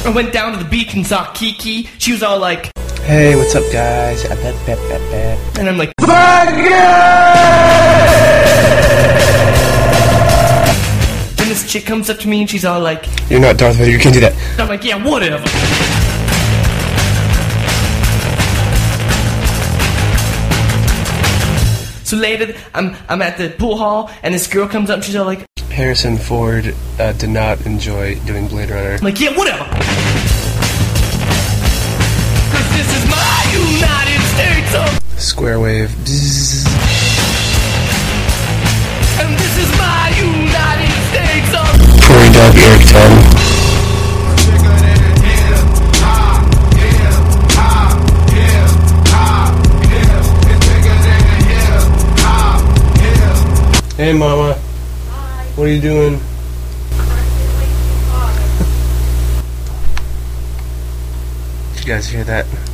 I went down to the beach and saw Kiki. She was all like, "Hey, what's up, guys?" And I'm like, "Fuck then this chick comes up to me and she's all like, You're not Darth Vader, you can't do that." I'm like, yeah, whatever. So later, I'm at the pool hall, and this girl comes up and she's all like, Harrison Ford did not enjoy doing Blade Runner. I'm like, yeah, whatever. Cause this is my United States of... Square wave. Bzzz. And this is my United States of... Prairie Dog Eric 10. Hey, Mama. Hi. What are you doing? Did you guys hear that?